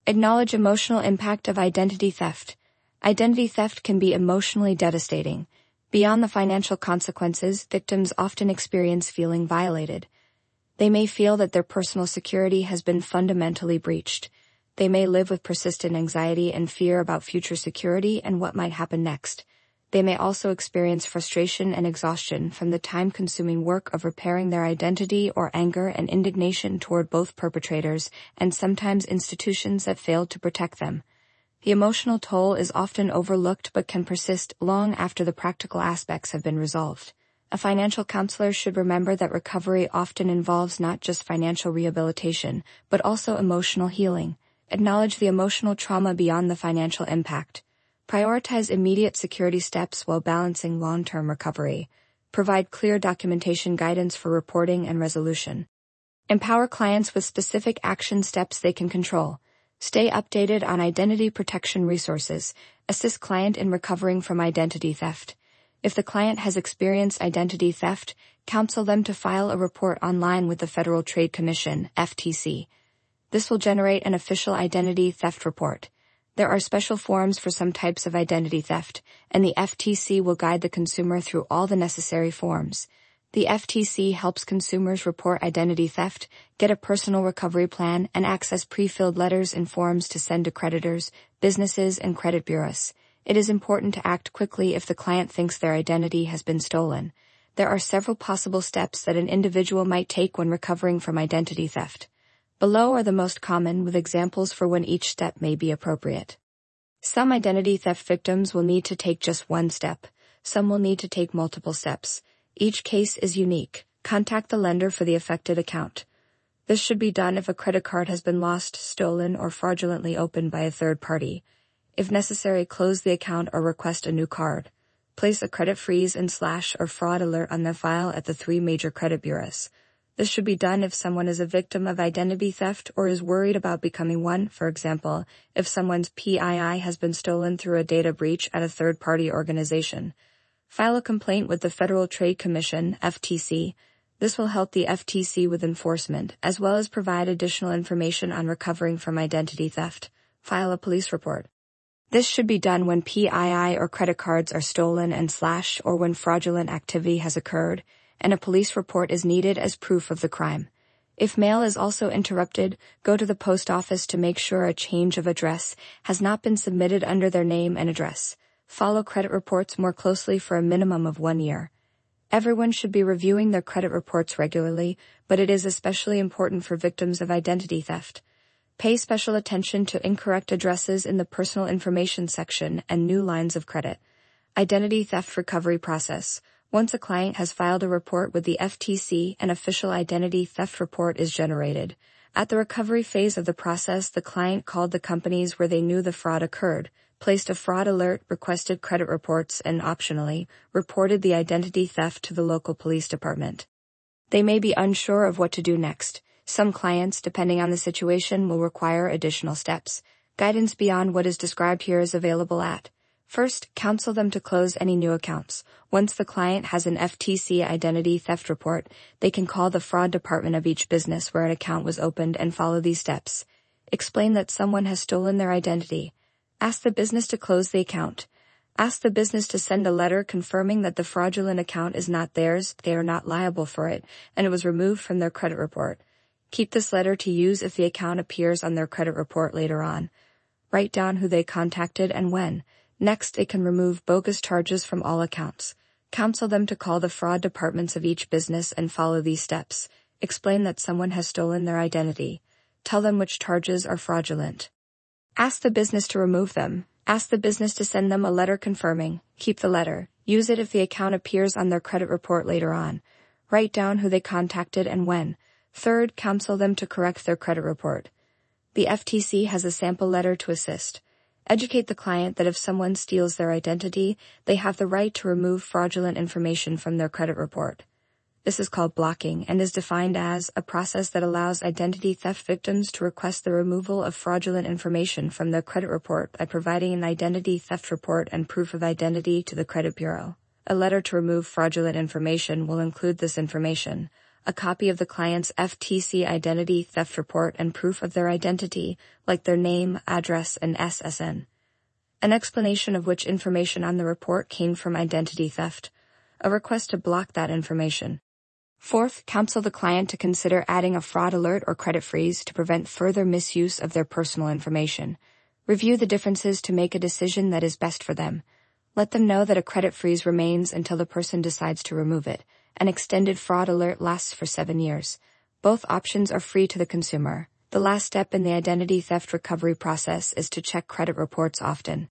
Acknowledge emotional impact of identity theft. Identity theft can be emotionally devastating. Beyond the financial consequences, victims often experience feeling violated. They may feel that their personal security has been fundamentally breached. They may live with persistent anxiety and fear about future security and what might happen next. They may also experience frustration and exhaustion from the time-consuming work of repairing their identity, or anger and indignation toward both perpetrators and sometimes institutions that failed to protect them. The emotional toll is often overlooked but can persist long after the practical aspects have been resolved. A financial counselor should remember that recovery often involves not just financial rehabilitation, but also emotional healing. Acknowledge the emotional trauma beyond the financial impact. Prioritize immediate security steps while balancing long-term recovery. Provide clear documentation guidance for reporting and resolution. Empower clients with specific action steps they can control. Stay updated on identity protection resources. Assist client in recovering from identity theft. If the client has experienced identity theft, counsel them to file a report online with the Federal Trade Commission, FTC. This will generate an official identity theft report. There are special forms for some types of identity theft, and the FTC will guide the consumer through all the necessary forms. The FTC helps consumers report identity theft, get a personal recovery plan, and access pre-filled letters and forms to send to creditors, businesses, and credit bureaus. It is important to act quickly if the client thinks their identity has been stolen. There are several possible steps that an individual might take when recovering from identity theft. Below are the most common, with examples for when each step may be appropriate. Some identity theft victims will need to take just one step. Some will need to take multiple steps. Each case is unique. Contact the lender for the affected account. This should be done if a credit card has been lost, stolen, or fraudulently opened by a third party. If necessary, close the account or request a new card. Place a credit freeze and / or fraud alert on the file at the 3 major credit bureaus. This should be done if someone is a victim of identity theft or is worried about becoming one. For example, if someone's PII has been stolen through a data breach at a third-party organization. File a complaint with the Federal Trade Commission, FTC. This will help the FTC with enforcement, as well as provide additional information on recovering from identity theft. File a police report. This should be done when PII or credit cards are stolen and / or when fraudulent activity has occurred, and a police report is needed as proof of the crime. If mail is also interrupted, go to the post office to make sure a change of address has not been submitted under their name and address. Follow credit reports more closely for a minimum of 1 year. Everyone should be reviewing their credit reports regularly, but it is especially important for victims of identity theft. Pay special attention to incorrect addresses in the personal information section and new lines of credit. Identity theft recovery process. Once a client has filed a report with the FTC, an official identity theft report is generated. At the recovery phase of the process, the client called the companies where they knew the fraud occurred, placed a fraud alert, requested credit reports, and optionally, reported the identity theft to the local police department. They may be unsure of what to do next. Some clients, depending on the situation, will require additional steps. Guidance beyond what is described here is available at. First, counsel them to close any new accounts. Once the client has an FTC identity theft report, they can call the fraud department of each business where an account was opened and follow these steps. Explain that someone has stolen their identity. Ask the business to close the account. Ask the business to send a letter confirming that the fraudulent account is not theirs, they are not liable for it, and it was removed from their credit report. Keep this letter to use if the account appears on their credit report later on. Write down who they contacted and when. Next, it can remove bogus charges from all accounts. Counsel them to call the fraud departments of each business and follow these steps. Explain that someone has stolen their identity. Tell them which charges are fraudulent. Ask the business to remove them. Ask the business to send them a letter confirming. Keep the letter. Use it if the account appears on their credit report later on. Write down who they contacted and when. Third, counsel them to correct their credit report. The FTC has a sample letter to assist. Educate the client that if someone steals their identity, they have the right to remove fraudulent information from their credit report. This is called blocking and is defined as a process that allows identity theft victims to request the removal of fraudulent information from their credit report by providing an identity theft report and proof of identity to the credit bureau. A letter to remove fraudulent information will include this information. a copy of the client's FTC identity theft report and proof of their identity, like their name, address, and SSN. An explanation of which information on the report came from identity theft. A request to block that information. Fourth, counsel the client to consider adding a fraud alert or credit freeze to prevent further misuse of their personal information. Review the differences to make a decision that is best for them. Let them know that a credit freeze remains until the person decides to remove it. An extended fraud alert lasts for 7 years. Both options are free to the consumer. The last step in the identity theft recovery process is to check credit reports often.